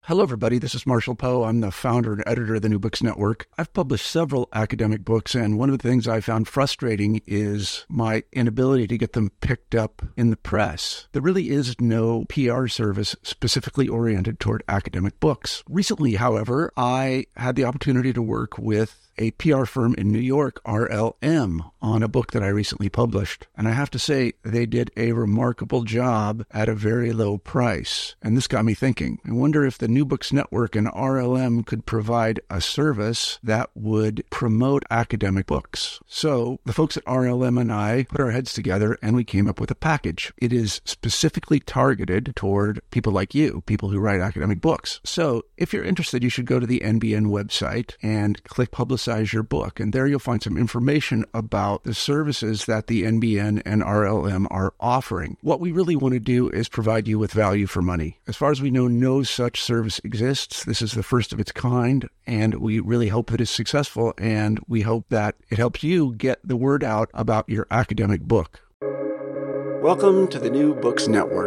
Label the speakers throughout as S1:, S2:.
S1: Hello, everybody. This is Marshall Poe. I'm the founder and editor of the New Books Network. I've published several academic books, and one of the things I found frustrating is my inability to get them picked up in the press. There really is no PR service specifically oriented toward academic books. Recently, however, I had the opportunity to work with a PR firm in New York, RLM, on a book that I recently published. And I have to say, they did a remarkable job at a very low price. And this got me thinking. I wonder if the New Books Network and RLM could provide a service that would promote academic books. So the folks at RLM and I put our heads together and we came up with a package. It is specifically targeted toward people like you, people who write academic books. So if you're interested, you should go to the NBN website and click Publicize Your Book. And there you'll find some information about the services that the NBN and RLM are offering. What we really want to do is provide you with value for money. As far as we know, no such service exists. This is the first of its kind, and we really hope that it's successful, and we hope that it helps you get the word out about your academic book. Welcome to the New Books Network.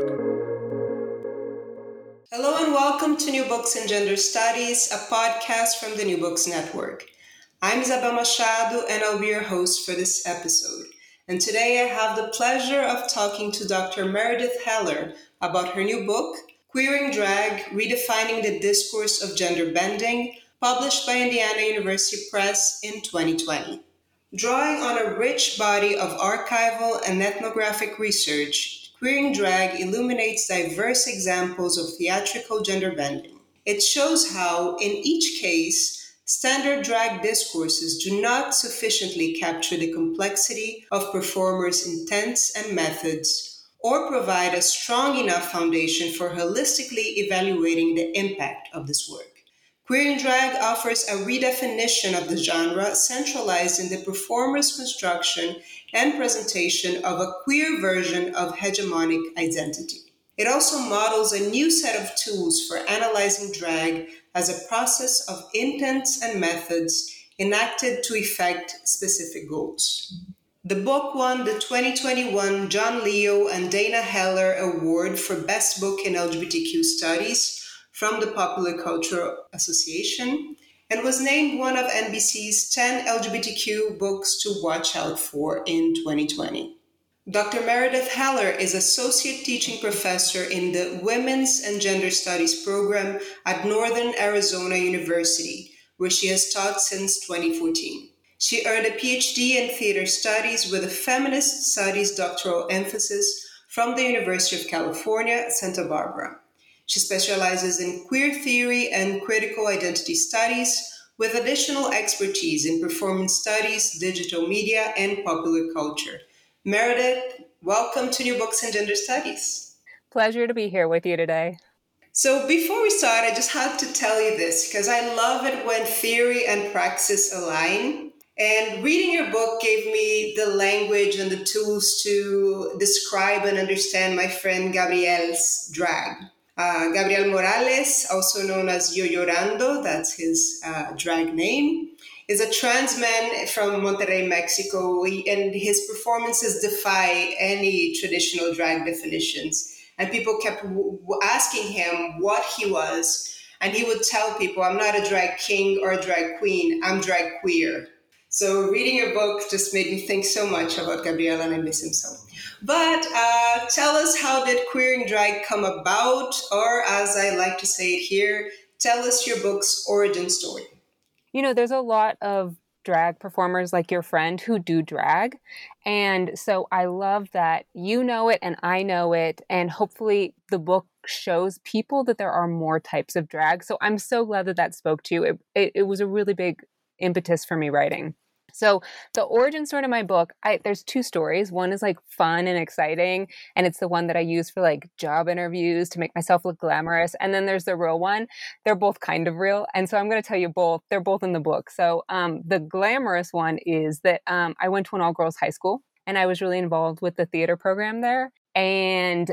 S2: Hello and welcome to New Books in Gender Studies, a podcast from the New Books Network. I'm Isabel Machado, and I'll be your host for this episode. And today I have the pleasure of talking to Dr. Meredith Heller about her new book, Queering Drag, Redefining the Discourse of Gender Bending, published by Indiana University Press in 2020. Drawing on a rich body of archival and ethnographic research, Queering Drag illuminates diverse examples of theatrical gender bending. It shows how, in each case, standard drag discourses do not sufficiently capture the complexity of performers' intents and methods, or provide a strong enough foundation for holistically evaluating the impact of this work. Queering Drag offers a redefinition of the genre centralized in the performer's construction and presentation of a queer version of hegemonic identity. It also models a new set of tools for analyzing drag as a process of intents and methods enacted to effect specific goals. The book won the 2021 John Leo and Dana Heller Award for Best Book in LGBTQ Studies from the Popular Culture Association and was named one of NBC's 10 LGBTQ books to watch out for in 2020. Dr. Meredith Heller is Associate Teaching Professor in the Women's and Gender Studies program at Northern Arizona University, where she has taught since 2014. She earned a PhD in Theater Studies with a Feminist Studies doctoral emphasis from the University of California, Santa Barbara. She specializes in queer theory and critical identity studies, with additional expertise in performance studies, digital media, and popular culture. Meredith, welcome to New Books in Gender Studies.
S3: Pleasure to be here with you today.
S2: So before we start, I just had to tell you this because I love it when theory and praxis align. And reading your book gave me the language and the tools to describe and understand my friend Gabriel's drag. Gabriel Morales, also known as Yo Llorando, that's his drag name, is a trans man from Monterrey, Mexico, and his performances defy any traditional drag definitions. And people kept asking him what he was, and he would tell people, I'm not a drag king or a drag queen, I'm drag queer. So reading your book just made me think so much about Gabriel, and I miss him so. But tell us, how did Queering Drag come about? Or as I like to say it here, tell us your book's origin story.
S3: You know, there's a lot of drag performers like your friend who do drag. And so I love that you know it and I know it. And hopefully the book shows people that there are more types of drag. So I'm so glad that spoke to you. It was a really big impetus for me writing. So the origin story of my book, there's two stories. One is like fun and exciting, and it's the one that I use for like job interviews to make myself look glamorous. And then there's the real one. They're both kind of real. And so I'm going to tell you both. They're both in the book. So the glamorous one is that I went to an all-girls high school, and I was really involved with the theater program there. And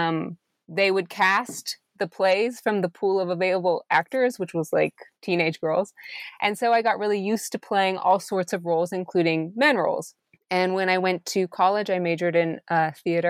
S3: they would cast the plays from the pool of available actors, which was like teenage girls. And so I got really used to playing all sorts of roles, including men roles. And when I went to college, I majored in theater.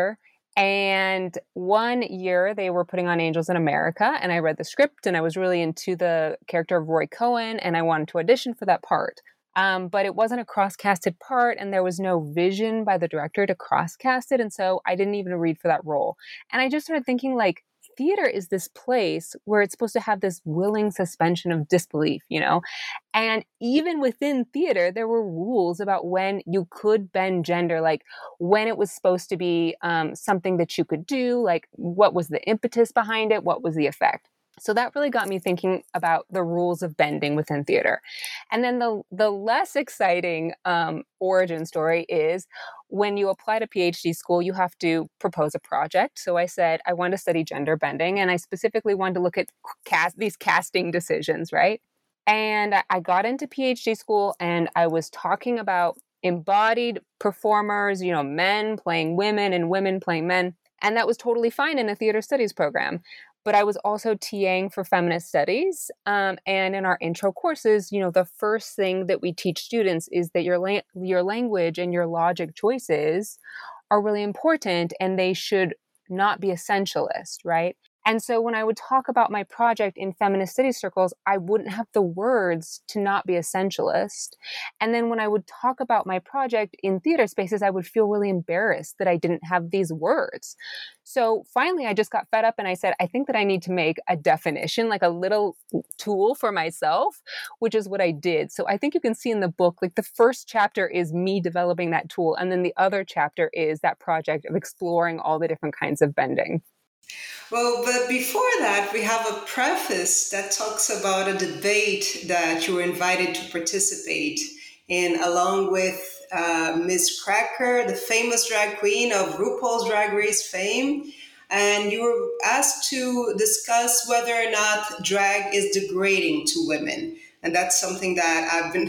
S3: And one year they were putting on Angels in America, and I read the script and I was really into the character of Roy Cohen, and I wanted to audition for that part. But it wasn't a cross-casted part, and there was no vision by the director to cross-cast it. And so I didn't even read for that role. And I just started thinking, like, theater is this place where it's supposed to have this willing suspension of disbelief, you know? And even within theater, there were rules about when you could bend gender, like when it was supposed to be something that you could do, like what was the impetus behind it, what was the effect. So that really got me thinking about the rules of bending within theater. And then the less exciting origin story is when you apply to PhD school, you have to propose a project. So I said, I want to study gender bending, and I specifically wanted to look at these casting decisions, right? And I got into PhD school, and I was talking about embodied performers, you know, men playing women and women playing men. And that was totally fine in a theater studies program. But I was also TAing for feminist studies. And in our intro courses, you know, the first thing that we teach students is that your language and your logic choices are really important, and they should not be essentialist, right? And so when I would talk about my project in feminist studies circles, I wouldn't have the words to not be essentialist. And then when I would talk about my project in theater spaces, I would feel really embarrassed that I didn't have these words. So finally, I just got fed up and I said, I think that I need to make a definition, like a little tool for myself, which is what I did. So I think you can see in the book, like the first chapter is me developing that tool. And then the other chapter is that project of exploring all the different kinds of bending.
S2: Well, but before that, we have a preface that talks about a debate that you were invited to participate in, along with Ms. Cracker, the famous drag queen of RuPaul's Drag Race fame. And you were asked to discuss whether or not drag is degrading to women. And that's something that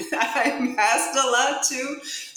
S2: I'm asked a lot too.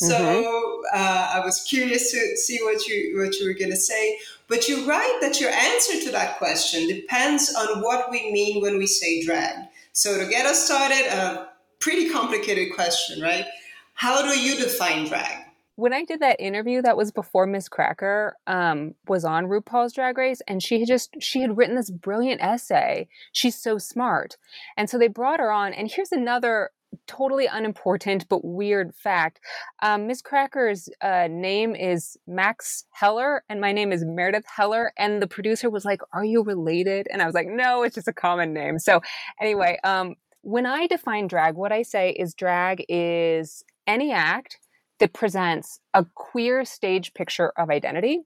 S2: So I was curious to see what you were going to say. But you write that your answer to that question depends on what we mean when we say drag. So to get us started, a pretty complicated question, right? How do you define drag?
S3: When I did that interview, that was before Miss Cracker was on RuPaul's Drag Race, and she had written this brilliant essay. She's so smart. And so they brought her on. And here's another totally unimportant but weird fact. Miss Cracker's name is Max Heller, and my name is Meredith Heller. And the producer was like, "Are you related?" And I was like, "No, it's just a common name." So anyway, when I define drag, what I say is drag is any act that presents a queer stage picture of identity,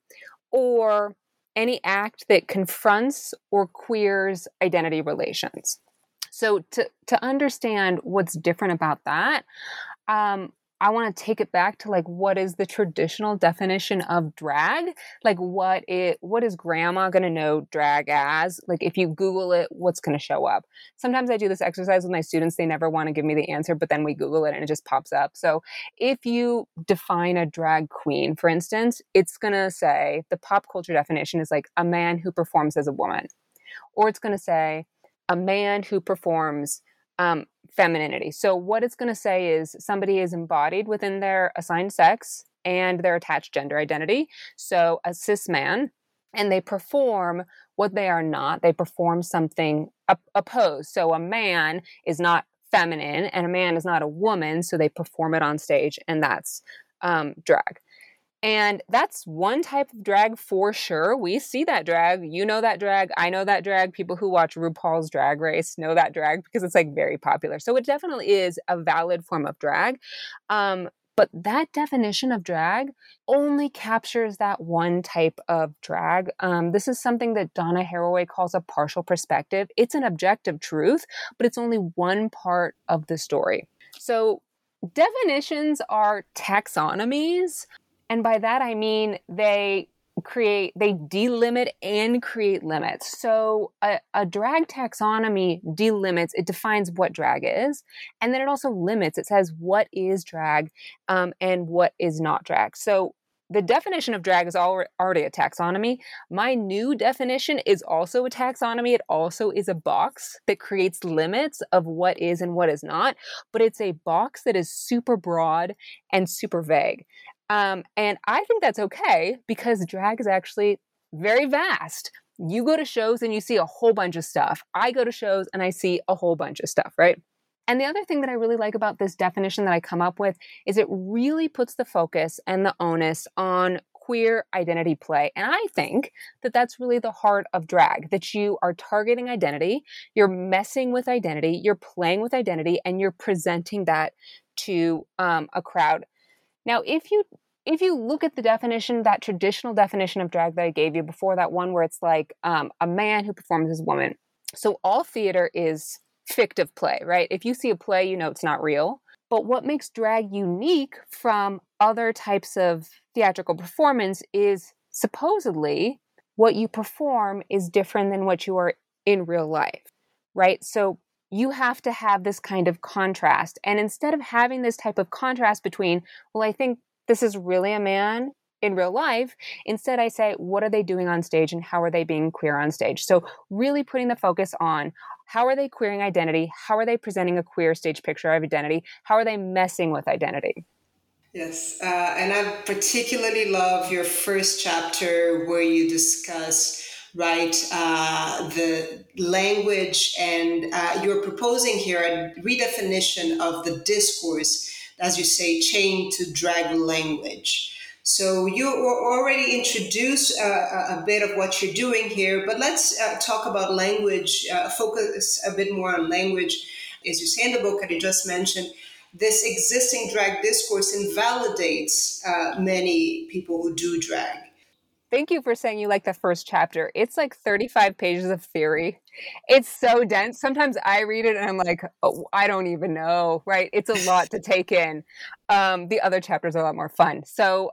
S3: or any act that confronts or queers identity relations. So to understand what's different about that, I want to take it back to like, what is the traditional definition of drag? Like what is grandma going to know drag as? Like if you Google it, what's going to show up? Sometimes I do this exercise with my students. They never want to give me the answer, but then we Google it and it just pops up. So if you define a drag queen, for instance, it's going to say the pop culture definition is like a man who performs as a woman, or it's going to say a man who performs femininity. So what it's going to say is somebody is embodied within their assigned sex and their attached gender identity. So a cis man, and they perform what they are not. They perform something opposed. So a man is not feminine and a man is not a woman. So they perform it on stage, and that's drag. And that's one type of drag for sure. We see that drag. You know that drag. I know that drag. People who watch RuPaul's Drag Race know that drag because it's like very popular. So it definitely is a valid form of drag. But that definition of drag only captures that one type of drag. This is something that Donna Haraway calls a partial perspective. It's an objective truth, but it's only one part of the story. So definitions are taxonomies. And by that, I mean they delimit and create limits. So a drag taxonomy delimits, it defines what drag is. And then it also limits, it says what is drag and what is not drag. So the definition of drag is already a taxonomy. My new definition is also a taxonomy. It also is a box that creates limits of what is and what is not. But it's a box that is super broad and super vague. And I think that's okay because drag is actually very vast. You go to shows and you see a whole bunch of stuff. I go to shows and I see a whole bunch of stuff, right? And the other thing that I really like about this definition that I come up with is it really puts the focus and the onus on queer identity play. And I think that that's really the heart of drag, that you are targeting identity, you're messing with identity, you're playing with identity, and you're presenting that to a crowd. Now, if you look at the definition, that traditional definition of drag that I gave you before, that one where it's like a man who performs as a woman. So all theater is fictive play, right? If you see a play, you know it's not real. But what makes drag unique from other types of theatrical performance is supposedly what you perform is different than what you are in real life, right? So you have to have this kind of contrast. And instead of having this type of contrast between, well, I think this is really a man in real life, instead I say, what are they doing on stage and how are they being queer on stage? So really putting the focus on how are they queering identity? How are they presenting a queer stage picture of identity? How are they messing with identity?
S2: Yes, and I particularly love your first chapter where you discuss, right, the language, and you're proposing here a redefinition of the discourse, as you say, chained to drag language. So you already introduced a bit of what you're doing here, but let's talk about language, focus a bit more on language. As you say in the book that you just mentioned, this existing drag discourse invalidates many people who do drag.
S3: Thank you for saying you like the first chapter. It's like 35 pages of theory. It's so dense. Sometimes I read it and I'm like, oh, I don't even know, right? It's a lot to take in. The other chapters are a lot more fun. So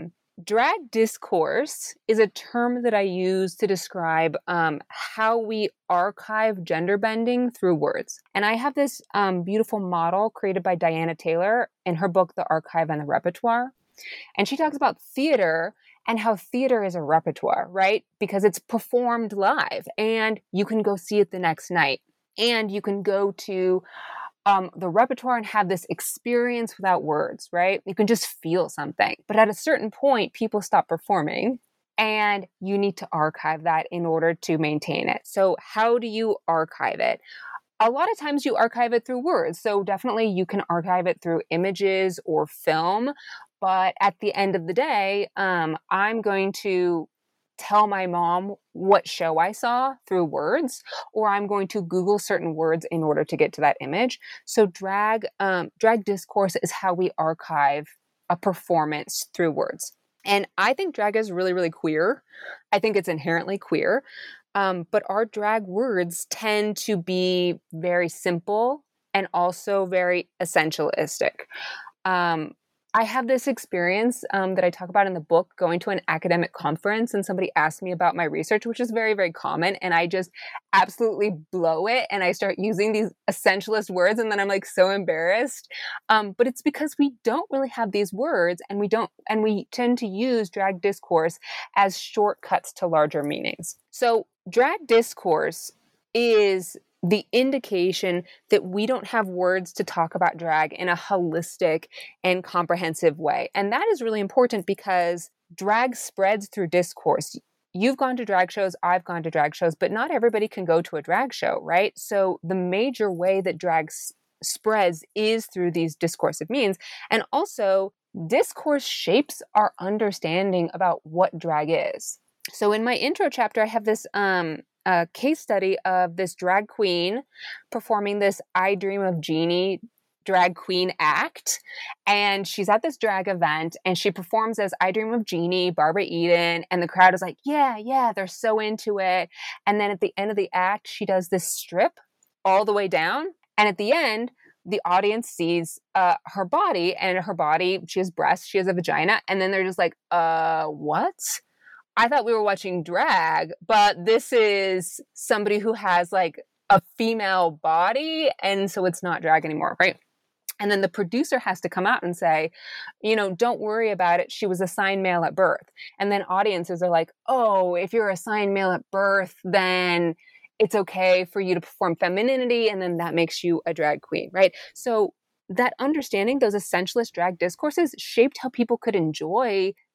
S3: drag discourse is a term that I use to describe how we archive gender bending through words. And I have this beautiful model created by Diana Taylor in her book, The Archive and the Repertoire. And she talks about theater and how theater is a repertoire, right? Because it's performed live and you can go see it the next night. And you can go to the repertoire and have this experience without words, right? You can just feel something. But at a certain point, people stop performing and you need to archive that in order to maintain it. So how do you archive it? A lot of times you archive it through words. So definitely you can archive it through images or film. But at the end of the day, I'm going to tell my mom what show I saw through words, or I'm going to Google certain words in order to get to that image. So drag discourse is how we archive a performance through words. And I think drag is really, really queer. I think it's inherently queer. But our drag words tend to be very simple and also very essentialistic. I have this experience that I talk about in the book, going to an academic conference and somebody asked me about my research, which is very, very common. And I just absolutely blow it. And I start using these essentialist words. And then I'm like so embarrassed. But it's because we don't really have these words and we tend to use drag discourse as shortcuts to larger meanings. So drag discourse is the indication that we don't have words to talk about drag in a holistic and comprehensive way. And that is really important because drag spreads through discourse. You've gone to drag shows, I've gone to drag shows, but not everybody can go to a drag show, right? So the major way that drag spreads is through these discursive means. And also, discourse shapes our understanding about what drag is. So in my intro chapter, I have this a case study of this drag queen performing this I Dream of Jeannie drag queen act. And she's at this drag event and she performs as I Dream of Jeannie, Barbara Eden. And the crowd is like, yeah, they're so into it. And then at the end of the act, she does this strip all the way down. And at the end, the audience sees her body, and her body, she has breasts, she has a vagina. And then they're just like, what? I thought we were watching drag, but this is somebody who has like a female body, and so it's not drag anymore, right? And then the producer has to come out and say, don't worry about it. She was assigned male at birth. And then audiences are like, oh, if you're assigned male at birth, then it's okay for you to perform femininity, and then that makes you a drag queen, right? So that understanding, those essentialist drag discourses shaped how people could enjoy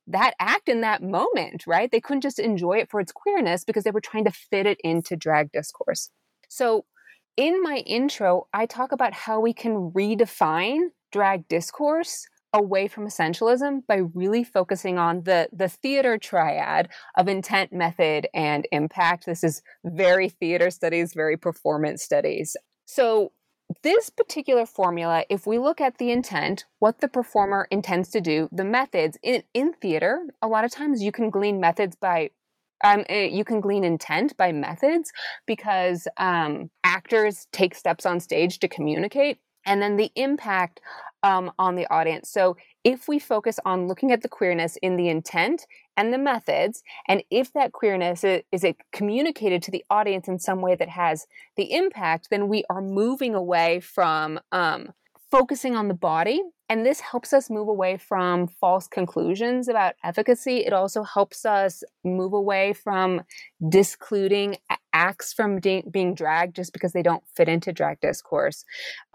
S3: that act in that moment, right? They couldn't just enjoy it for its queerness because they were trying to fit it into drag discourse. So in my intro, I talk about how we can redefine drag discourse away from essentialism by really focusing on the theater triad of intent, method, and impact. This is very theater studies, very performance studies. So this particular formula, if we look at the intent, what the performer intends to do, the methods in theater, a lot of times you can glean methods by you can glean intent by methods because actors take steps on stage to communicate, and then the impact on the audience. So if we focus on looking at the queerness in the intent and the methods, and if that queerness is it communicated to the audience in some way that has the impact, then we are moving away from focusing on the body. And this helps us move away from false conclusions about efficacy. It also helps us move away from discluding acts from being drag just because they don't fit into drag discourse.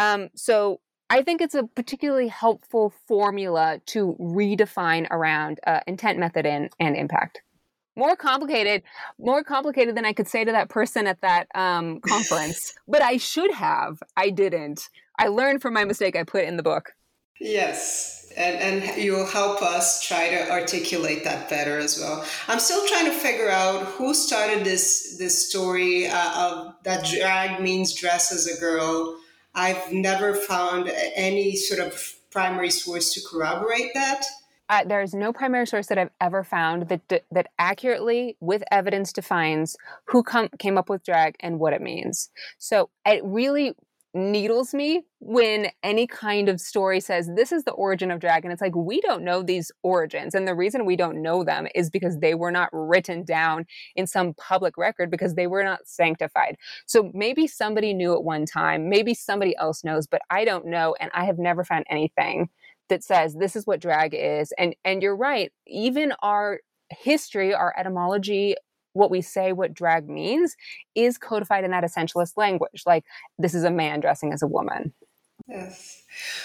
S3: So I think it's a particularly helpful formula to redefine around intent, method, and impact. More complicated than I could say to that person at that conference. But I should have. I didn't. I learned from my mistake I put in the book.
S2: Yes, and you'll help us try to articulate that better as well. I'm still trying to figure out who started this story of that drag means dress as a girl. I've never found any sort of primary source to corroborate that.
S3: There's no primary source that I've ever found that accurately, with evidence, defines who came up with drag and what it means. So it really needles me when any kind of story says this is the origin of drag, and it's like, we don't know these origins, and the reason we don't know them is because they were not written down in some public record because they were not sanctified. So maybe somebody knew at one time, maybe somebody else knows, but I don't know, and I have never found anything that says this is what drag is. And you're right, even our history, our etymology, what we say what drag means is codified in that essentialist language. Like, this is a man dressing as a woman.
S2: Yes.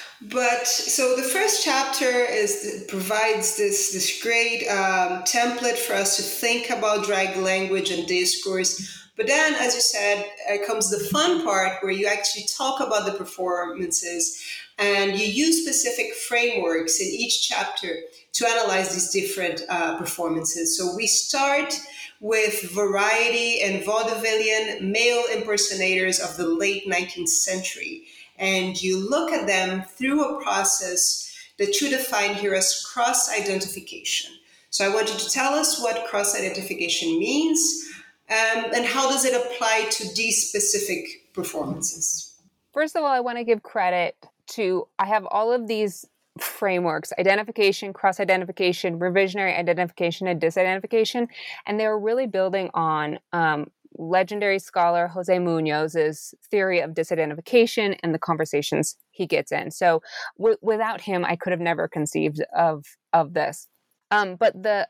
S2: But so the first chapter provides this great template for us to think about drag language and discourse. But then, as you said, comes the fun part where you actually talk about the performances and you use specific frameworks in each chapter to analyze these different performances. So we start with variety and vaudevillian male impersonators of the late 19th century. And you look at them through a process that you define here as cross-identification. So I want you to tell us what cross-identification means and how does it apply to these specific performances?
S3: First of all, I want to give credit to, I have all of these frameworks: identification, cross-identification, revisionary identification, and disidentification. And they were really building on legendary scholar Jose Munoz's theory of disidentification and the conversations he gets in. So without him, I could have never conceived of this. But the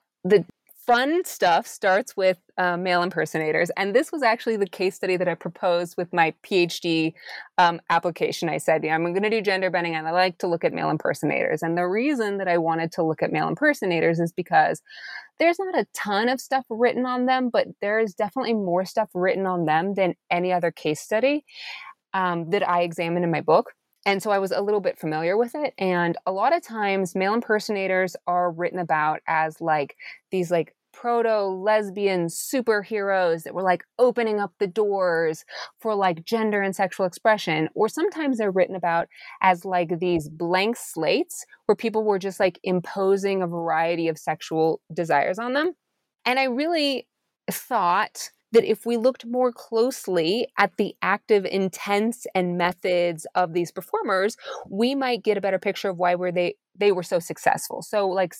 S3: fun stuff starts with male impersonators. And this was actually the case study that I proposed with my PhD application. I said, I'm going to do gender bending and I like to look at male impersonators. And the reason that I wanted to look at male impersonators is because there's not a ton of stuff written on them, but there is definitely more stuff written on them than any other case study that I examined in my book. And so I was a little bit familiar with it. And a lot of times male impersonators are written about as like these like proto-lesbian superheroes that were like opening up the doors for like gender and sexual expression. Or sometimes they're written about as like these blank slates where people were just like imposing a variety of sexual desires on them. And I really thought that if we looked more closely at the active intents and methods of these performers, we might get a better picture of why they were so successful. So like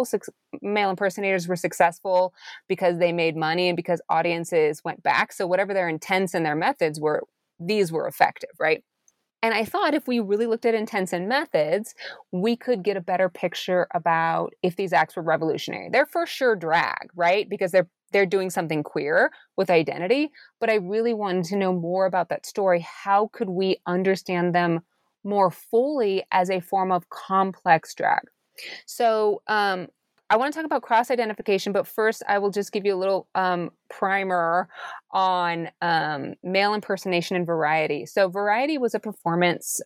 S3: male impersonators were successful because they made money and because audiences went back. So whatever their intents and their methods were, these were effective, right? And I thought if we really looked at intents and methods, we could get a better picture about if these acts were revolutionary. They're for sure drag, right? Because they're doing something queer with identity, but I really wanted to know more about that story. How could we understand them more fully as a form of complex drag? So I want to talk about cross-identification, but first I will just give you a little primer on male impersonation and variety. So variety was a performance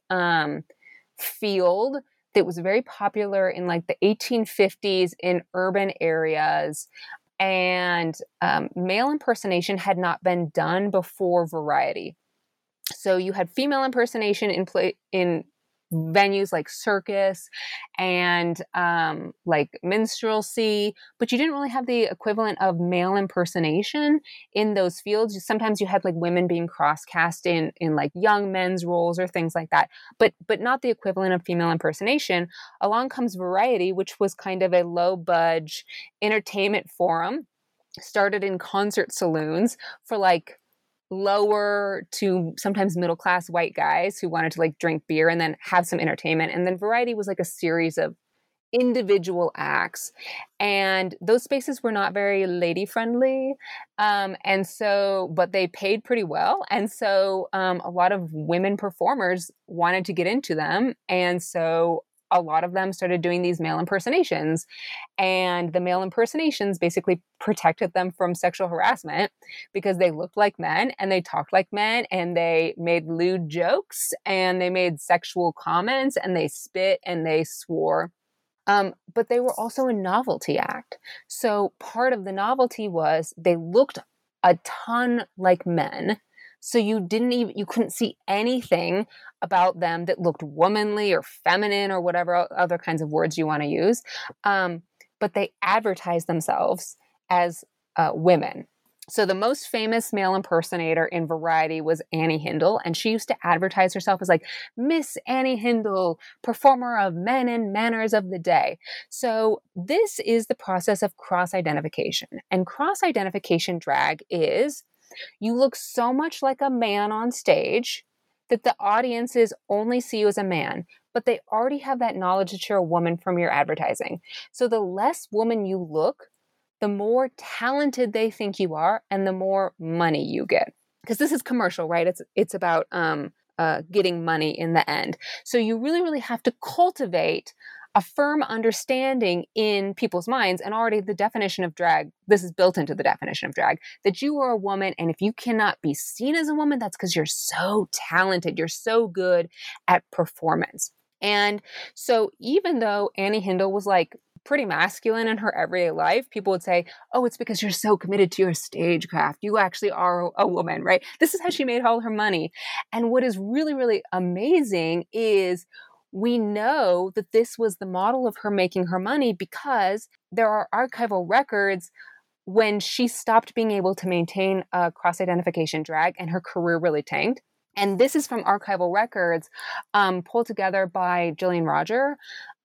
S3: field that was very popular in like the 1850s in urban areas. And male impersonation had not been done before variety. So you had female impersonation in venues like circus and like minstrelsy, but you didn't really have the equivalent of male impersonation in those fields. Sometimes you had like women being cross-cast in like young men's roles or things like that, but not the equivalent of female impersonation. Along comes variety, which was kind of a low-budge entertainment forum, started in concert saloons for like lower to sometimes middle-class white guys who wanted to like drink beer and then have some entertainment. And then variety was like a series of individual acts. And those spaces were not very lady-friendly. But they paid pretty well. And so a lot of women performers wanted to get into them. And so a lot of them started doing these male impersonations, and the male impersonations basically protected them from sexual harassment because they looked like men and they talked like men and they made lewd jokes and they made sexual comments and they spit and they swore. But they were also a novelty act. So part of the novelty was they looked a ton like men. So you couldn't see anything about them that looked womanly or feminine or whatever other kinds of words you want to use. But they advertised themselves as women. So the most famous male impersonator in variety was Annie Hindle, and she used to advertise herself as like Miss Annie Hindle, performer of men and manners of the day. So this is the process of cross-identification. And cross-identification drag is you look so much like a man on stage that the audiences only see you as a man, but they already have that knowledge that you're a woman from your advertising. So the less woman you look, the more talented they think you are and the more money you get. Because this is commercial, right? It's about getting money in the end. So you really, really have to cultivate a firm understanding in people's minds, and already the definition of drag, this is built into the definition of drag, that you are a woman, and if you cannot be seen as a woman, that's because you're so talented, you're so good at performance. And so even though Annie Hindle was like pretty masculine in her everyday life, people would say, oh, it's because you're so committed to your stagecraft. You actually are a woman, right? This is how she made all her money. And what is really, really amazing is we know that this was the model of her making her money because there are archival records when she stopped being able to maintain a cross-identification drag and her career really tanked. And this is from archival records pulled together by Jillian Roger.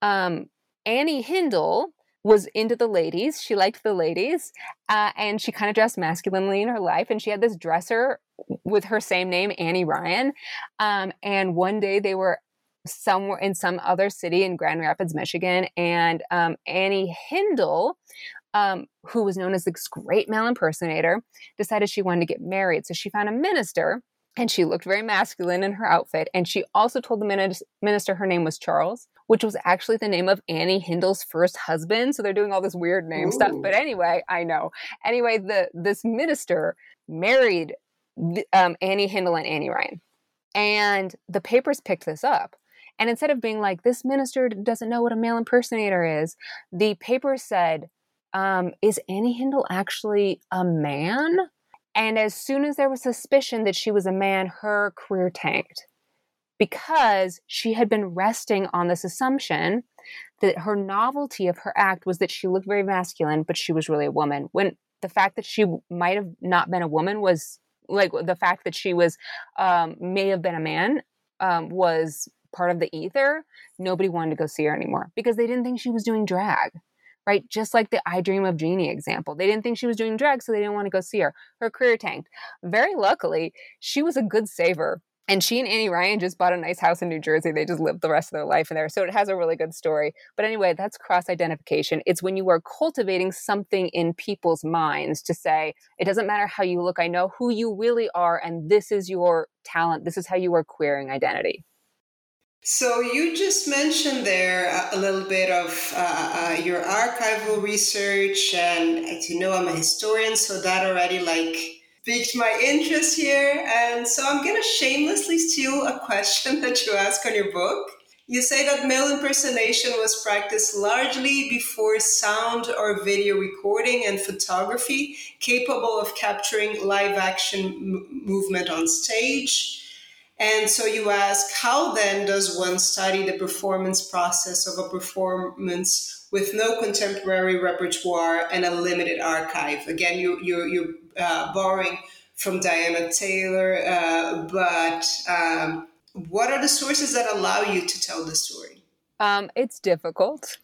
S3: Annie Hindle was into the ladies. She liked the ladies, and she kind of dressed masculinely in her life. And she had this dresser with her same name, Annie Ryan. And one day they were somewhere in some other city in Grand Rapids, Michigan. And Annie Hindle, who was known as this great male impersonator, decided she wanted to get married. So she found a minister, and she looked very masculine in her outfit. And she also told the minister her name was Charles, which was actually the name of Annie Hindle's first husband. So they're doing all this weird name stuff. But anyway, I know. Anyway, this minister married Annie Hindle and Annie Ryan. And the papers picked this up. And instead of being like, this minister doesn't know what a male impersonator is, the paper said, is Annie Hindle actually a man? And as soon as there was suspicion that she was a man, her career tanked because she had been resting on this assumption that her novelty of her act was that she looked very masculine, but she was really a woman. When the fact that she might have not been a woman was like the fact that she was may have been a man was part of the ether. Nobody wanted to go see her anymore because they didn't think she was doing drag. Right? Just like the I Dream of Jeannie example. They didn't think she was doing drag, so they didn't want to go see her. Her career tanked. Very luckily, she was a good saver. And she and Annie Ryan just bought a nice house in New Jersey. They just lived the rest of their life in there. So it has a really good story. But anyway, that's cross-identification. It's when you are cultivating something in people's minds to say, it doesn't matter how you look. I know who you really are, and this is your talent. This is how you are queering identity.
S2: So you just mentioned there a little bit of your archival research, and as you know, I'm a historian, so that already like piqued my interest here. And so I'm gonna shamelessly steal a question that you ask on your book. You say that male impersonation was practiced largely before sound or video recording and photography, capable of capturing live action movement on stage. And so you ask, how then does one study the performance process of a performance with no contemporary repertoire and a limited archive? Again, you're borrowing from Diana Taylor, but what are the sources that allow you to tell the story?
S3: It's difficult.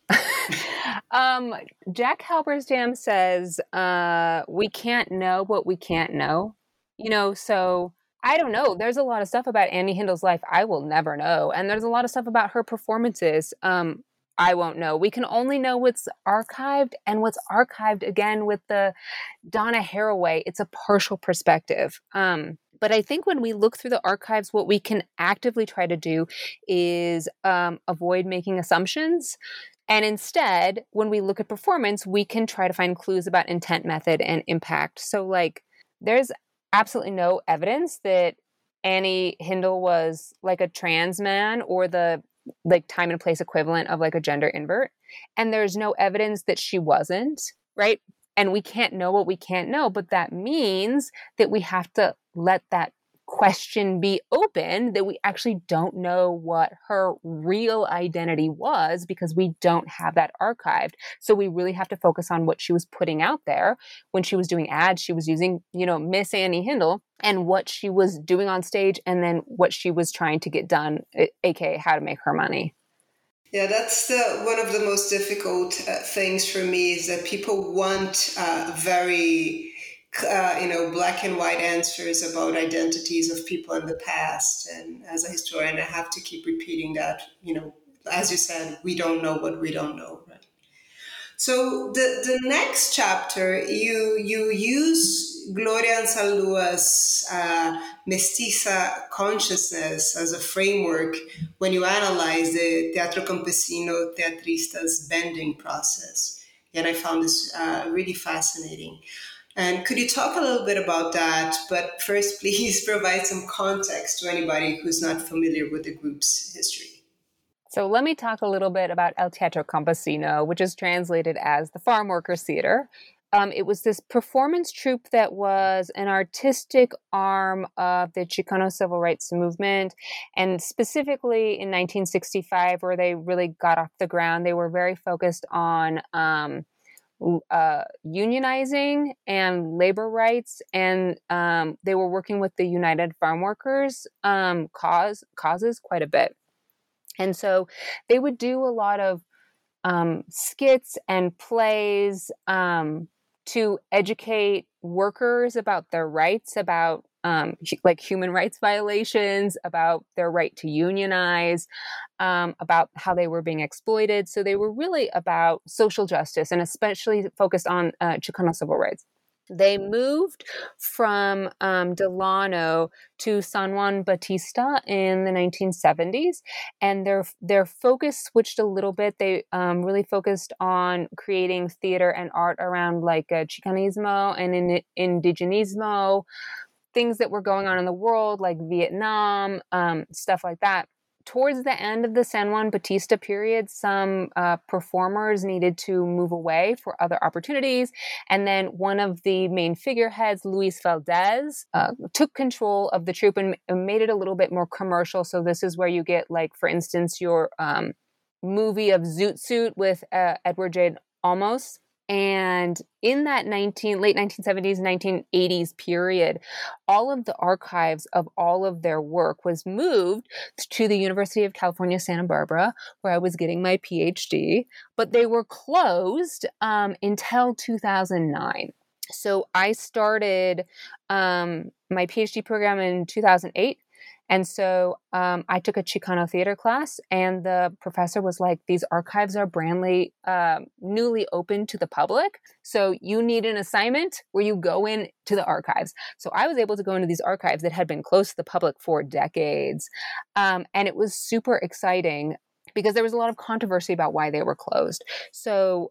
S3: Jack Halberstam says, we can't know what we can't know. So I don't know. There's a lot of stuff about Annie Hindle's life I will never know. And there's a lot of stuff about her performances I won't know. We can only know what's archived, and what's archived, again, with the Donna Haraway, it's a partial perspective. But I think when we look through the archives, what we can actively try to do is avoid making assumptions. And instead, when we look at performance, we can try to find clues about intent, method, and impact. So, there's absolutely no evidence that Annie Hindle was like a trans man or the time and place equivalent of like a gender invert. And there's no evidence that she wasn't, right? And we can't know what we can't know, but that means that we have to let that question be open, that we actually don't know what her real identity was because we don't have that archived. So we really have to focus on what she was putting out there. When she was doing ads, she was using, Miss Annie Hindle, and what she was doing on stage, and then what she was trying to get done, aka how to make her money.
S2: Yeah, that's one of the most difficult things for me is that people want very, black and white answers about identities of people in the past. And as a historian, I have to keep repeating that, as you said, we don't know what we don't know. Right? So the next chapter, you use Gloria Anzaldua's mestiza consciousness as a framework when you analyze the Teatro Campesino Teatrista's bending process. And I found this really fascinating. And could you talk a little bit about that? But first, please provide some context to anybody who's not familiar with the group's history.
S3: So let me talk a little bit about El Teatro Campesino, which is translated as the Farm Workers Theater. It was this performance troupe that was an artistic arm of the Chicano civil rights movement. And specifically in 1965, where they really got off the ground, they were very focused on unionizing and labor rights. And they were working with the United Farm Workers causes quite a bit. And so they would do a lot of skits and plays to educate workers about their rights, about human rights violations, about their right to unionize, about how they were being exploited. So they were really about social justice and especially focused on Chicano civil rights. They moved from Delano to San Juan Bautista in the 1970s, and their focus switched a little bit. They really focused on creating theater and art around Chicanismo and Indigenismo, things that were going on in the world, like Vietnam, stuff like that. Towards the end of the San Juan Bautista period, some performers needed to move away for other opportunities. And then one of the main figureheads, Luis Valdez, took control of the troupe and made it a little bit more commercial. So this is where you get, for instance, your movie of Zoot Suit with Edward J. Olmos. And in that late 1970s, 1980s period, all of the archives of all of their work was moved to the University of California, Santa Barbara, where I was getting my PhD, but they were closed until 2009. So I started my PhD program in 2008. And so I took a Chicano theater class, and the professor was like, these archives are newly open to the public. So you need an assignment where you go in to the archives. So I was able to go into these archives that had been closed to the public for decades. And it was super exciting because there was a lot of controversy about why they were closed. So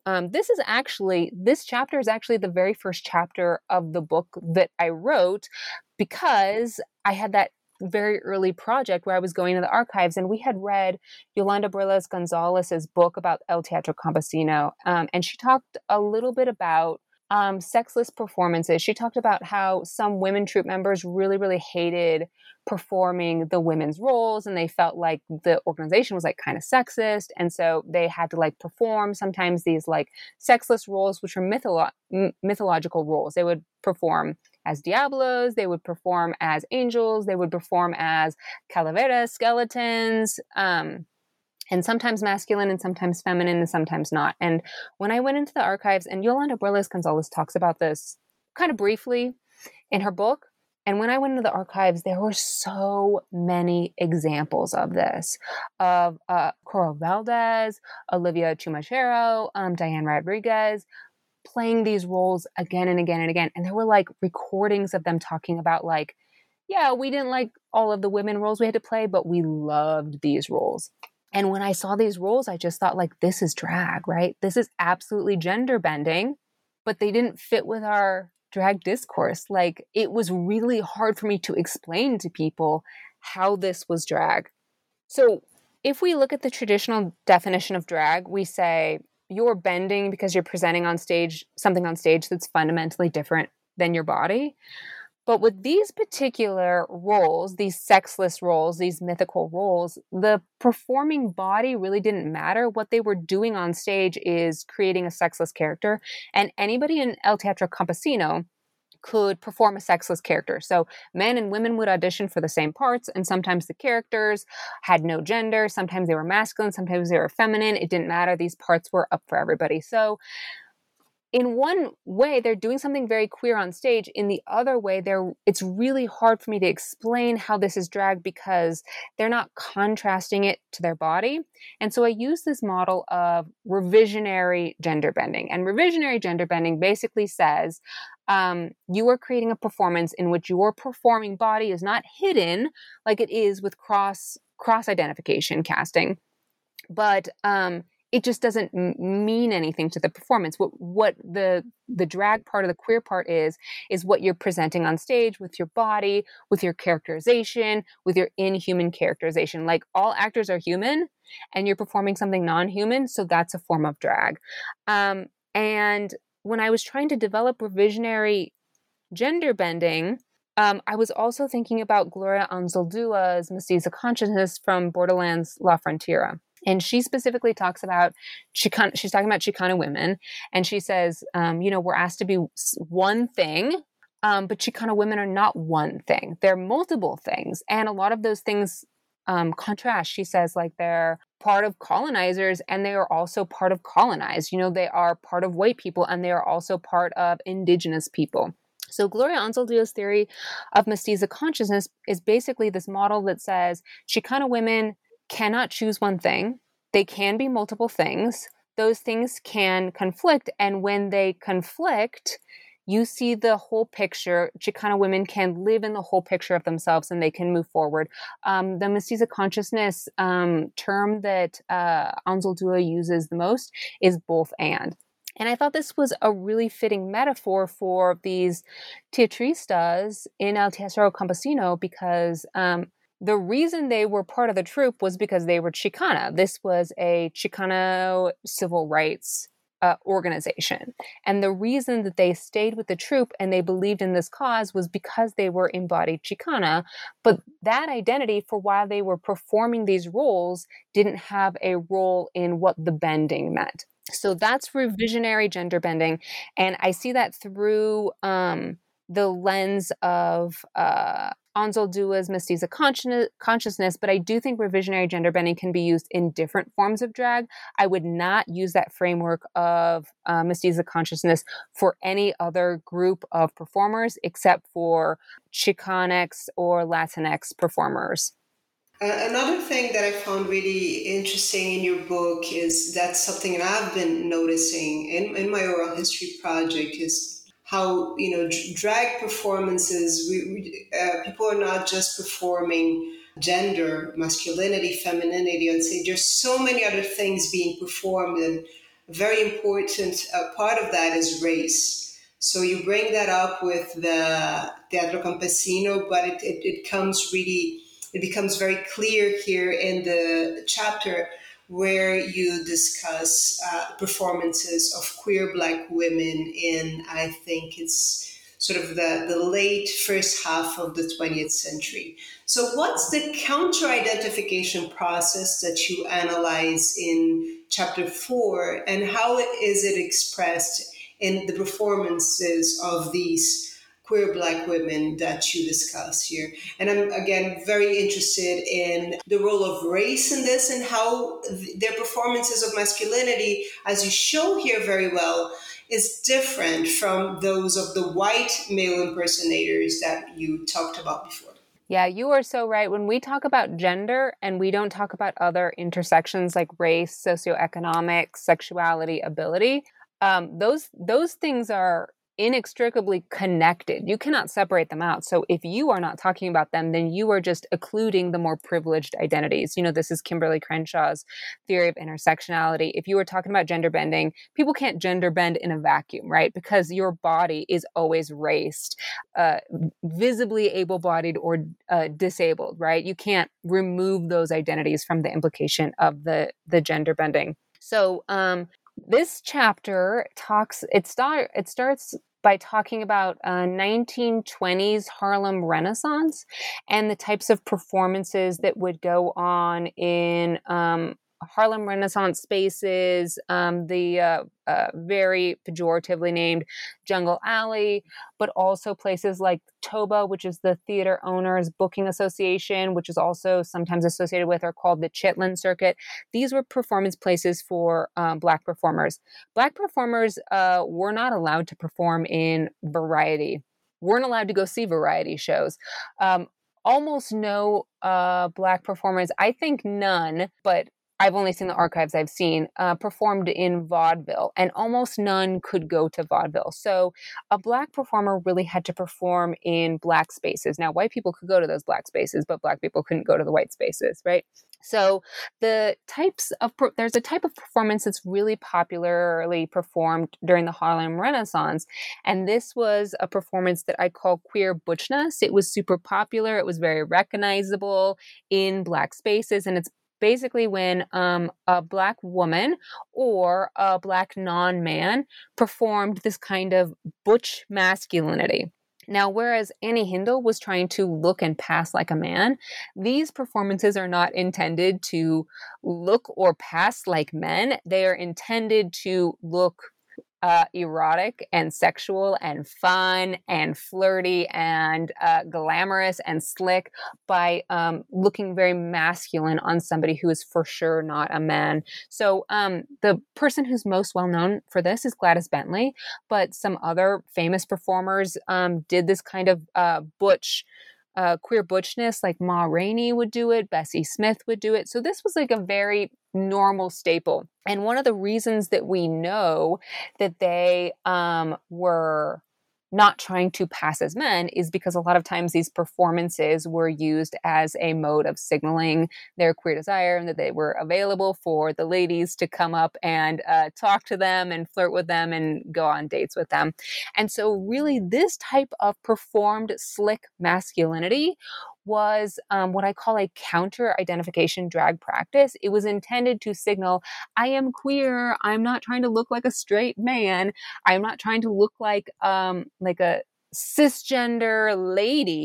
S3: this chapter is actually the very first chapter of the book that I wrote, because I had that very early project where I was going to the archives, and we had read Yolanda Abreu Gonzalez's book about El Teatro Campesino. And she talked a little bit about sexless performances. She talked about how some women troupe members really, really hated performing the women's roles, and they felt like the organization was like kind of sexist, and so they had to like perform sometimes these like sexless roles, which are mythological roles. They would perform as diablos, they would perform as angels, they would perform as calaveras, skeletons, and sometimes masculine and sometimes feminine and sometimes not. And when I went into the archives, and Yolanda Abreu Gonzalez talks about this kind of briefly in her book, and when I went into the archives, there were so many examples of this, of Coro Valdez, Olivia Chumachero, Diane Rodriguez, playing these roles again and again and again. And there were like recordings of them talking about like, yeah, we didn't like all of the women roles we had to play, but we loved these roles. And when I saw these roles, I just thought like, this is drag, right? This is absolutely gender bending, but they didn't fit with our drag discourse. Like, it was really hard for me to explain to people how this was drag. So if we look at the traditional definition of drag, we say you're bending because you're presenting on stage, something on stage that's fundamentally different than your body. But with these particular roles, these sexless roles, these mythical roles, the performing body really didn't matter. What they were doing on stage is creating a sexless character. And anybody in El Teatro Campesino could perform a sexless character. So men and women would audition for the same parts, and sometimes the characters had no gender. Sometimes they were masculine, sometimes they were feminine. It didn't matter. These parts were up for everybody. So in one way, they're doing something very queer on stage. In the other way, it's really hard for me to explain how this is drag because they're not contrasting it to their body. And so I use this model of revisionary gender bending. And revisionary gender bending basically says you are creating a performance in which your performing body is not hidden like it is with cross-identification casting, but it just doesn't mean anything to the performance. What the drag part of the queer part is what you're presenting on stage with your body, with your characterization, with your inhuman characterization. Like, all actors are human, and you're performing something non-human, so that's a form of drag. And when I was trying to develop revisionary gender bending, I was also thinking about Gloria Anzaldua's Mestiza Consciousness from Borderlands La Frontera. And she specifically talks about she's talking about Chicana women. And she says, we're asked to be one thing, but Chicana women are not one thing. They're multiple things. And a lot of those things contrast. She says, like, they're part of colonizers and they are also part of colonized. They are part of white people and they are also part of indigenous people. So Gloria Anzaldua's theory of Mestiza consciousness is basically this model that says Chicana women cannot choose one thing. They can be multiple things. Those things can conflict. And when they conflict, you see the whole picture. Chicana women can live in the whole picture of themselves and they can move forward. The Mestiza consciousness term that Anzaldua uses the most is both and. And I thought this was a really fitting metaphor for these teatristas in El Teatro Campesino because the reason they were part of the troupe was because they were Chicana. This was a Chicano civil rights organization. And the reason that they stayed with the troupe and they believed in this cause was because they were embodied Chicana. But that identity, for while they were performing these roles, didn't have a role in what the bending meant. So that's revisionary gender bending. And I see that through the lens of Anzaldúa's mestiza consciousness, but I do think revisionary gender bending can be used in different forms of drag. I would not use that framework of mestiza consciousness for any other group of performers except for Chicanx or Latinx performers.
S2: Another thing that I found really interesting in your book is that's something that I've been noticing in my oral history project is how, drag performances, people are not just performing gender, masculinity, femininity. I'd say there's so many other things being performed, and a very important part of that is race. So you bring that up with the Teatro Campesino, but it comes really, it becomes very clear here in the chapter where you discuss performances of queer Black women in, I think it's sort of the late first half of the 20th century. So, what's the counter identification process that you analyze in chapter 4, and how is it expressed in the performances of these queer Black women that you discuss here? And I'm, again, very interested in the role of race in this and how their performances of masculinity, as you show here very well, is different from those of the white male impersonators that you talked about before.
S3: Yeah, you are so right. When we talk about gender and we don't talk about other intersections like race, socioeconomic, sexuality, ability, those things are inextricably connected. You cannot separate them out. So if you are not talking about them, then you are just occluding the more privileged identities. This is Kimberly Crenshaw's theory of intersectionality. If you were talking about gender bending, people can't gender bend in a vacuum, right? Because your body is always raced, visibly able-bodied or disabled, right? You can't remove those identities from the implication of the gender bending. So, this chapter starts by talking about 1920s Harlem Renaissance and the types of performances that would go on in Harlem Renaissance spaces, the very pejoratively named Jungle Alley, but also places like TOBA, which is the Theater Owners Booking Association, which is also sometimes associated with or called the Chitlin Circuit. These were performance places for Black performers. Black performers were not allowed to perform in variety, weren't allowed to go see variety shows. Almost no Black performers, I think none, but I've only seen the archives I've seen, performed in vaudeville, and almost none could go to vaudeville. So a Black performer really had to perform in Black spaces. Now, white people could go to those Black spaces, but Black people couldn't go to the white spaces, right? So there's a type of performance that's really popularly performed during the Harlem Renaissance. And this was a performance that I call queer butchness. It was super popular. It was very recognizable in Black spaces. And it's basically when a Black woman or a Black non-man performed this kind of butch masculinity. Now, whereas Annie Hindle was trying to look and pass like a man, these performances are not intended to look or pass like men. They are intended to look erotic and sexual and fun and flirty and glamorous and slick by looking very masculine on somebody who is for sure not a man. So the person who's most well known for this is Gladys Bentley, but some other famous performers did this kind of queer butchness, like Ma Rainey would do it, Bessie Smith would do it. So this was like a very normal staple. And one of the reasons that we know that they were not trying to pass as men is because a lot of times these performances were used as a mode of signaling their queer desire and that they were available for the ladies to come up and talk to them and flirt with them and go on dates with them. And so really this type of performed slick masculinity was what I call a counter-identification drag practice. It was intended to signal, I am queer, I'm not trying to look like a straight man, I'm not trying to look like a cisgender lady.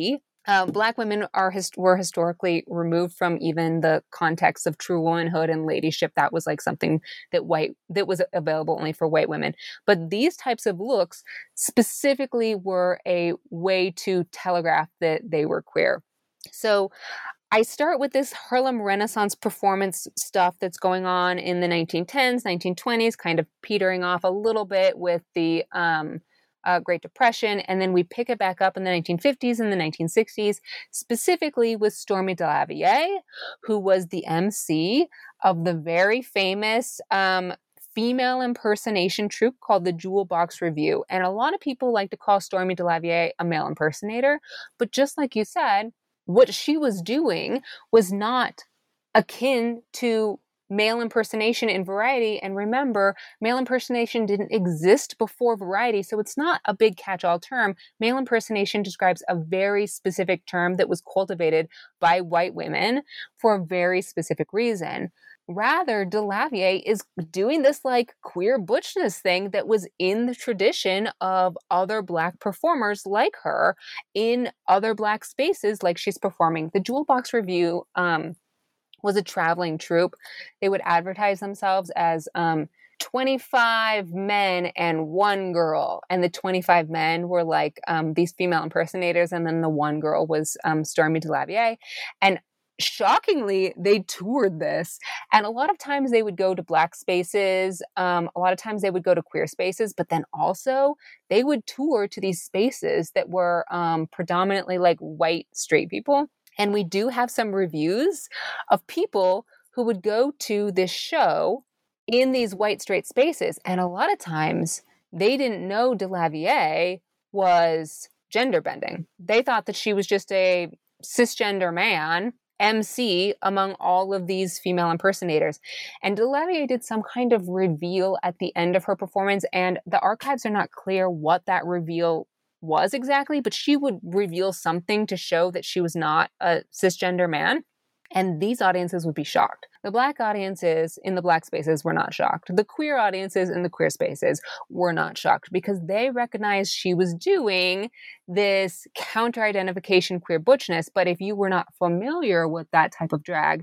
S3: Black women were historically removed from even the context of true womanhood and ladyship. That was like something that was available only for white women. But these types of looks specifically were a way to telegraph that they were queer. So I start with this Harlem Renaissance performance stuff that's going on in the 1910s, 1920s, kind of petering off a little bit with the Great Depression, and then we pick it back up in the 1950s and the 1960s, specifically with Stormy DeLavier, who was the MC of the very famous female impersonation troupe called the Jewel Box Revue. And a lot of people like to call Stormy DeLavier a male impersonator, but just like you said, what she was doing was not akin to male impersonation in Variety. And remember, male impersonation didn't exist before Variety, so it's not a big catch-all term. Male impersonation describes a very specific term that was cultivated by white women for a very specific reason. Rather, DeLavier is doing this like queer butchness thing that was in the tradition of other Black performers like her in other Black spaces, like she's performing. The Jewel Box Revue was a traveling troupe. They would advertise themselves as 25 men and one girl. And the 25 men were like these female impersonators, and then the one girl was Stormy DeLavier. And shockingly, they toured this. And a lot of times they would go to Black spaces. A lot of times they would go to queer spaces, but then also they would tour to these spaces that were predominantly like white straight people. And we do have some reviews of people who would go to this show in these white straight spaces. And a lot of times they didn't know DeLavier was gender bending. They thought that she was just a cisgender man MC among all of these female impersonators. And DeLavier did some kind of reveal at the end of her performance, and the archives are not clear what that reveal was exactly, but she would reveal something to show that she was not a cisgender man. And these audiences would be shocked. The Black audiences in the Black spaces were not shocked. The queer audiences in the queer spaces were not shocked because they recognized she was doing this counter-identification queer butchness. But if you were not familiar with that type of drag,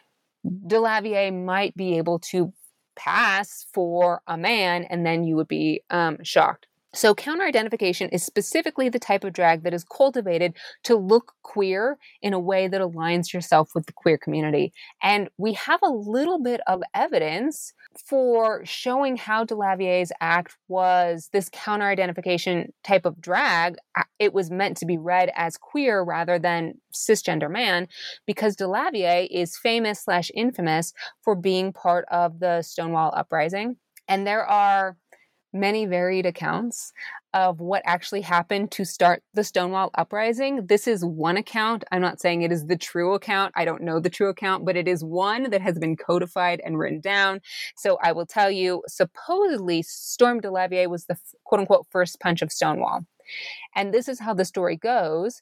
S3: DeLavier might be able to pass for a man, and then you would be shocked. So counter-identification is specifically the type of drag that is cultivated to look queer in a way that aligns yourself with the queer community. And we have a little bit of evidence for showing how DeLavier's act was this counter-identification type of drag. It was meant to be read as queer rather than cisgender man, because DeLavier is famous/infamous for being part of the Stonewall Uprising. And there are many varied accounts of what actually happened to start the Stonewall Uprising. This is one account. I'm not saying it is the true account. I don't know the true account, but it is one that has been codified and written down. So I will tell you, supposedly Storm DeLavier was the quote-unquote first punch of Stonewall. And this is how the story goes.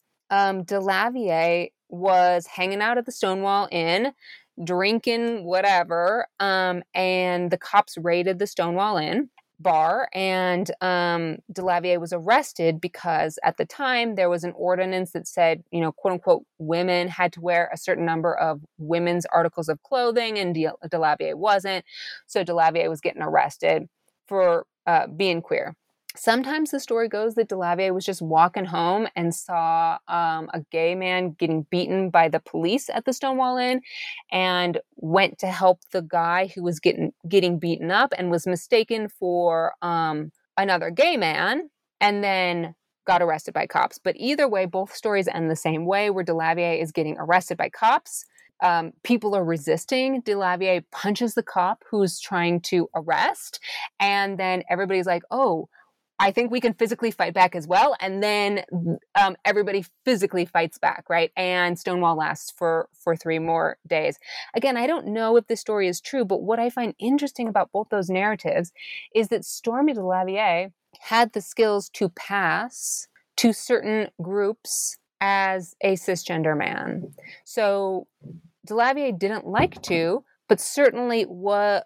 S3: DeLavier was hanging out at the Stonewall Inn, drinking whatever, and the cops raided the Stonewall Inn bar, and DeLavier was arrested because at the time there was an ordinance that said, quote unquote, women had to wear a certain number of women's articles of clothing, and DeLavier wasn't. So DeLavier was getting arrested for being queer. Sometimes the story goes that DeLavier was just walking home and saw a gay man getting beaten by the police at the Stonewall Inn, and went to help the guy who was getting beaten up and was mistaken for another gay man, and then got arrested by cops. But either way, both stories end the same way, where DeLavier is getting arrested by cops. People are resisting. DeLavier punches the cop who's trying to arrest, and then everybody's like, oh, I think we can physically fight back as well. And then everybody physically fights back, right? And Stonewall lasts for 3 more days. Again, I don't know if this story is true, but what I find interesting about both those narratives is that Stormy DeLavier had the skills to pass to certain groups as a cisgender man. So DeLavier didn't like to, but certainly was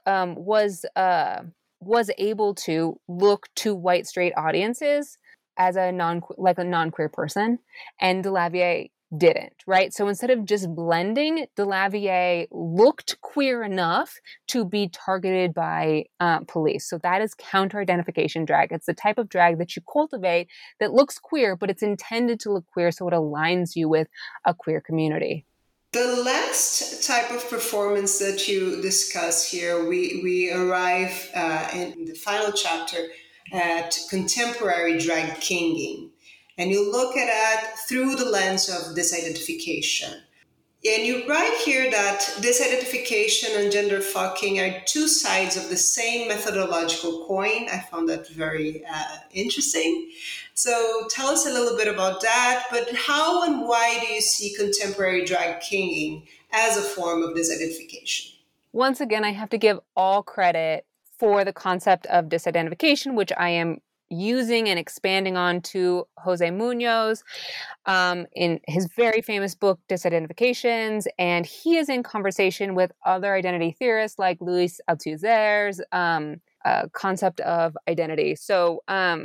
S3: able to look to white straight audiences as a non-queer person. And DeLavier didn't, right? So instead of just blending, DeLavier looked queer enough to be targeted by police. So that is counter-identification drag. It's the type of drag that you cultivate that looks queer, but it's intended to look queer so it aligns you with a queer community.
S2: The last type of performance that you discuss here, we arrive in the final chapter at contemporary drag kinging. And you look at it through the lens of disidentification. And you write here that disidentification and gender fucking are two sides of the same methodological coin. I found that very interesting. So tell us a little bit about that. But how and why do you see contemporary drag kinging as a form of disidentification?
S3: Once again, I have to give all credit for the concept of disidentification, which I am using and expanding on to Jose Munoz in his very famous book, Disidentifications. And he is in conversation with other identity theorists like Luis Althusser's concept of identity. So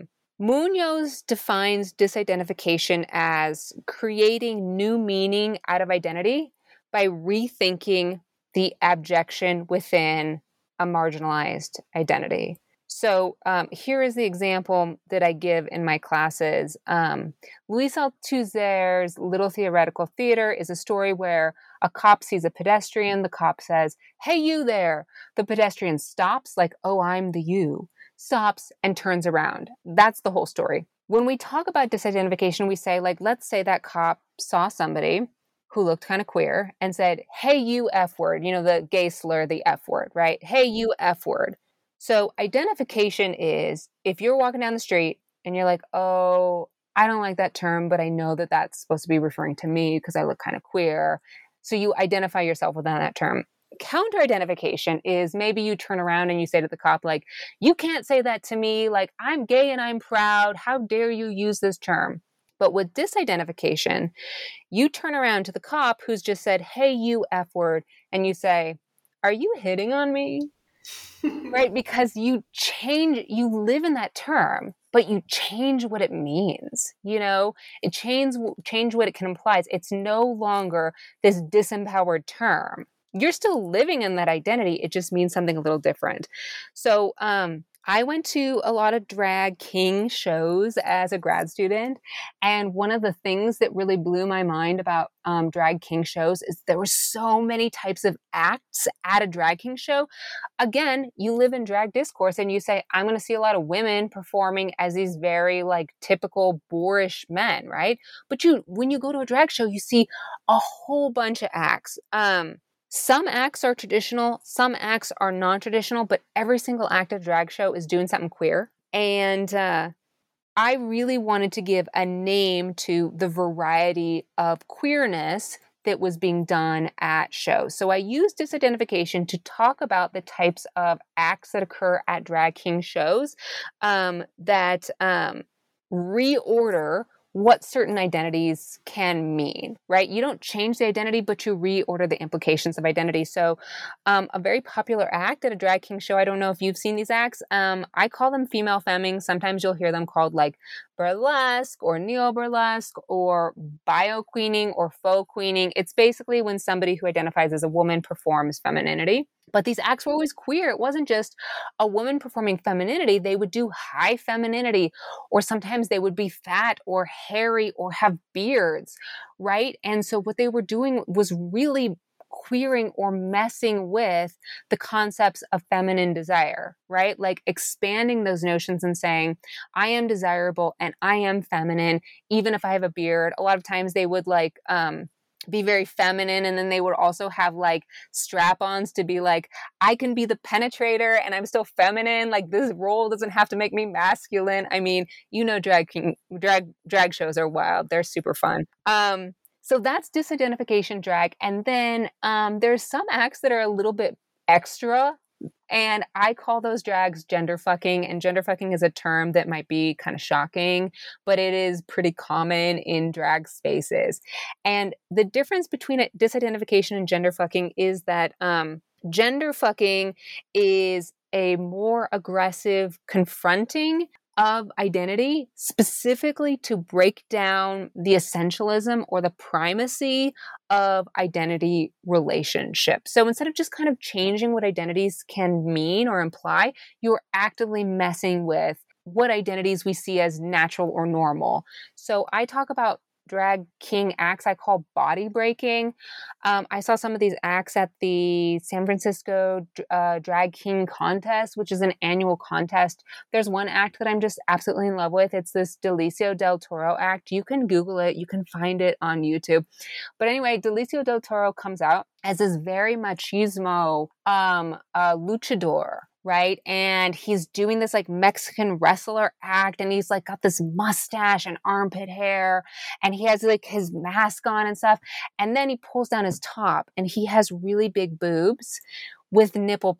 S3: Munoz defines disidentification as creating new meaning out of identity by rethinking the abjection within a marginalized identity. So here is the example that I give in my classes. Luis Althusser's Little Theoretical Theater is a story where a cop sees a pedestrian. The cop says, "Hey, you there." The pedestrian stops like, "Oh, I'm the you," stops and turns around. That's the whole story. When we talk about disidentification, we say, like, let's say that cop saw somebody who looked kind of queer and said, "Hey, you F word," the gay slur, the F word, right? "Hey, you F word." So identification is if you're walking down the street and you're like, "Oh, I don't like that term, but I know that that's supposed to be referring to me because I look kind of queer." So you identify yourself within that term. Counter-identification is maybe you turn around and you say to the cop, like, "You can't say that to me. Like, I'm gay and I'm proud. How dare you use this term?" But with disidentification, you turn around to the cop who's just said, "Hey, you F word," and you say, "Are you hitting on me?" Right? Because you live in that term, but you change what it means, it change what it can imply. It's no longer this disempowered term. You're still living in that identity. It just means something a little different. So, I went to a lot of drag king shows as a grad student. And one of the things that really blew my mind about drag king shows is there were so many types of acts at a drag king show. Again, you live in drag discourse and you say, I'm going to see a lot of women performing as these very typical boorish men, right? But when you go to a drag show, you see a whole bunch of acts. Some acts are traditional, some acts are non-traditional, but every single act of drag show is doing something queer. And I really wanted to give a name to the variety of queerness that was being done at shows. So I used disidentification to talk about the types of acts that occur at drag king shows that reorder what certain identities can mean, right? You don't change the identity, but you reorder the implications of identity. So a very popular act at a drag king show, I don't know if you've seen these acts, I call them female femming. Sometimes you'll hear them called burlesque or neo-burlesque or bio-queening or faux queening. It's basically when somebody who identifies as a woman performs femininity. But these acts were always queer. It wasn't just a woman performing femininity. They would do high femininity, or sometimes they would be fat or hairy or have beards, right? And so what they were doing was really queering or messing with the concepts of feminine desire, right? Expanding those notions and saying, I am desirable and I am feminine, even if I have a beard. A lot of times they would be very feminine, and then they would also have strap-ons to be I can be the penetrator and I'm still feminine. This role doesn't have to make me masculine. I mean, drag shows are wild. They're super fun. So that's disidentification drag. And then there's some acts that are a little bit extra, and I call those drags gender fucking. And gender fucking is a term that might be kind of shocking, but it is pretty common in drag spaces. And the difference between disidentification and gender fucking is that gender fucking is a more aggressive confronting of identity, specifically to break down the essentialism or the primacy of identity relationships. So instead of just kind of changing what identities can mean or imply, you're actively messing with what identities we see as natural or normal. So I talk about drag king acts I call body breaking. I saw some of these acts at the San Francisco Drag King Contest, which is an annual contest. There's one act that I'm just absolutely in love with. It's this Delicio del Toro act. You can Google it. You can find it on YouTube. But anyway, Delicio del Toro comes out as this very machismo luchador, right? And he's doing this like Mexican wrestler act, and he's like got this mustache and armpit hair, and he has like his mask on and stuff. And then he pulls down his top, and he has really big boobs with nipple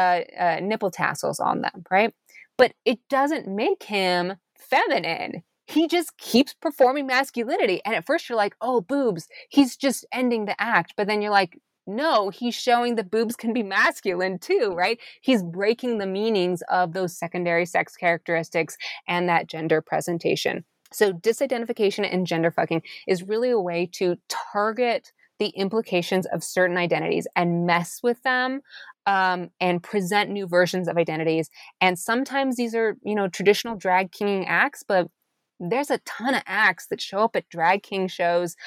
S3: tassels on them, right? But it doesn't make him feminine. He just keeps performing masculinity. And at first you're like, oh, boobs, he's just ending the act. But then you're like, no, he's showing that boobs can be masculine too, right? He's breaking the meanings of those secondary sex characteristics and that gender presentation. So disidentification and gender fucking is really a way to target the implications of certain identities and mess with them and present new versions of identities. And sometimes these are, traditional drag king acts, but there's a ton of acts that show up at drag king shows.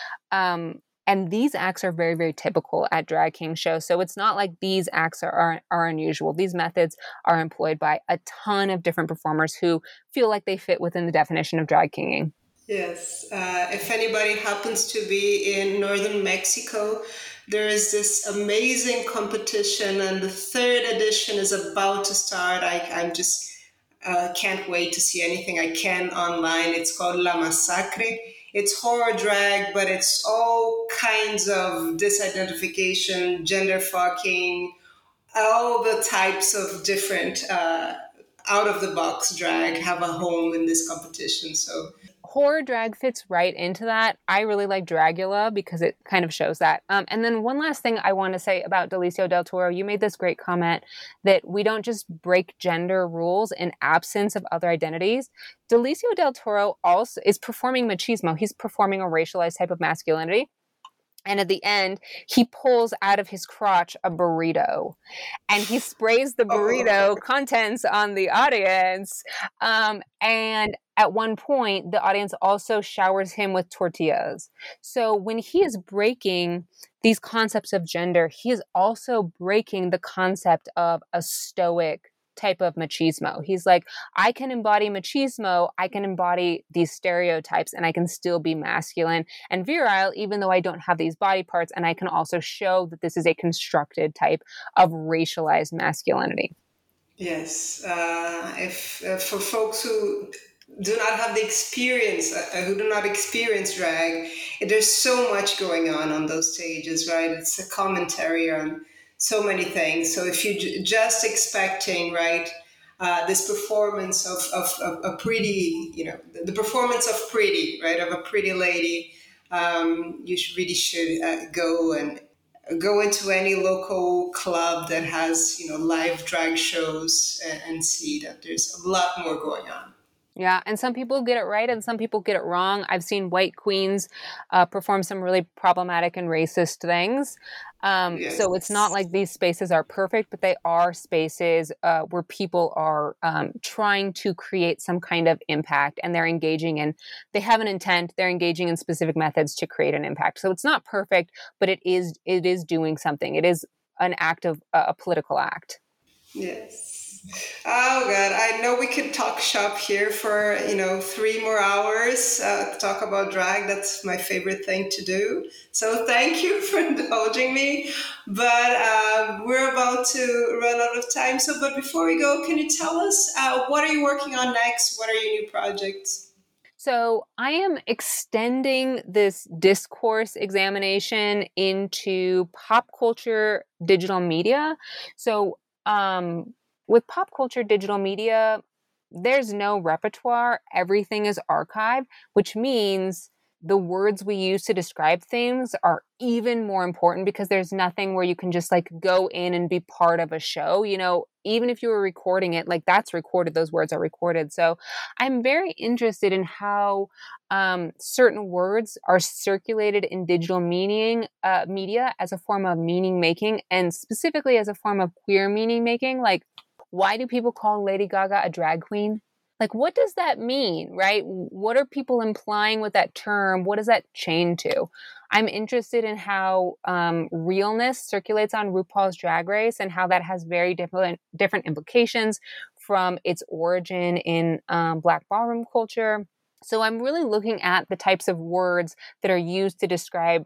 S3: And these acts are very, very typical at drag king shows. So it's not like these acts are unusual. These methods are employed by a ton of different performers who feel like they fit within the definition of drag kinging.
S2: Yes. If anybody happens to be in northern Mexico, there is this amazing competition, and the third edition is about to start. I'm just can't wait to see anything I can online. It's called La Masacre. It's horror drag, but it's all kinds of disidentification, gender fucking, all the types of different out of the box drag have a home in this competition. So
S3: horror drag fits right into that. I really like Dragula because it kind of shows that. And then one last thing I want to say about Delicio del Toro, you made this great comment that we don't just break gender rules in absence of other identities. Delicio del Toro also is performing machismo. He's performing a racialized type of masculinity. And at the end, he pulls out of his crotch a burrito and he sprays the burrito contents on the audience. And at one point, the audience also showers him with tortillas. So when he is breaking these concepts of gender, he is also breaking the concept of a stoic type of machismo. He's like, I can embody machismo, I can embody these stereotypes, and I can still be masculine and virile, even though I don't have these body parts, and I can also show that this is a constructed type of racialized masculinity.
S2: Yes. If for folks who do not have the experience, who do not experience drag, there's so much going on those stages, right? It's a commentary on so many things. So if you're just expecting, right, this performance of a pretty, the performance of pretty, right, of a pretty lady, you really should go into any local club that has, live drag shows and see that there's a lot more going on.
S3: Yeah, and some people get it right and some people get it wrong. I've seen white queens perform some really problematic and racist things. Yes. So it's not like these spaces are perfect, but they are spaces where people are trying to create some kind of impact, and they're engaging in, they have an intent, they're engaging in specific methods to create an impact. So it's not perfect, but it is doing something. It is an act of a political act.
S2: Yes. Oh God, I know we could talk shop here for 3 more hours to talk about drag. That's my favorite thing to do. So thank you for indulging me. But we're about to run out of time. But before we go, can you tell us what are you working on next? What are your new projects?
S3: So I am extending this discourse examination into pop culture digital media. So with pop culture digital media, there's no repertoire. Everything is archived, which means the words we use to describe things are even more important, because there's nothing where you can just like go in and be part of a show. Even if you were recording it, like that's recorded, those words are recorded. So I'm very interested in how certain words are circulated in digital media as a form of meaning making, and specifically as a form of queer meaning making. Like, why do people call Lady Gaga a drag queen? Like, what does that mean, right? What are people implying with that term? What does that chain to? I'm interested in how realness circulates on RuPaul's Drag Race, and how that has very different implications from its origin in Black ballroom culture. So I'm really looking at the types of words that are used to describe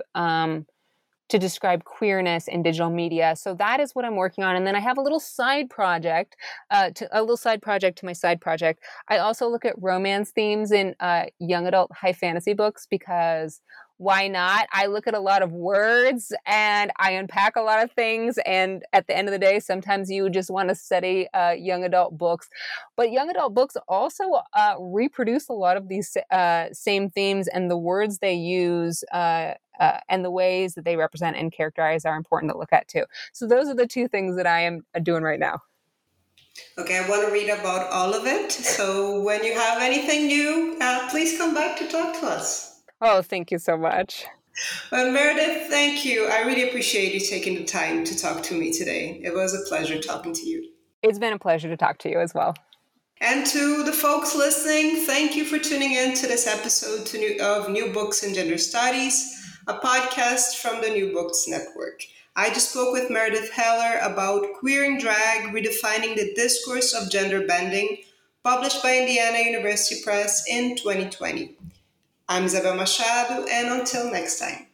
S3: queerness in digital media. So that is what I'm working on. And then I have a little side project, to my side project. I also look at romance themes in young adult high fantasy books, because why not? I look at a lot of words and I unpack a lot of things. And at the end of the day, sometimes you just want to study young adult books. But young adult books also reproduce a lot of these same themes, and the words they use and the ways that they represent and characterize are important to look at too. So those are the two things that I am doing right now.
S2: Okay, I want to read about all of it. So when you have anything new, please come back to talk to us.
S3: Oh, thank you so much.
S2: Well, Meredith, thank you. I really appreciate you taking the time to talk to me today. It was a pleasure talking to you.
S3: It's been a pleasure to talk to you as well.
S2: And to the folks listening, thank you for tuning in to this episode of New Books in Gender Studies, a podcast from the New Books Network. I just spoke with Meredith Heller about Queering Drag, Redefining the Discourse of Gender Bending, published by Indiana University Press in 2020. I'm Isabel Machado, and until next time.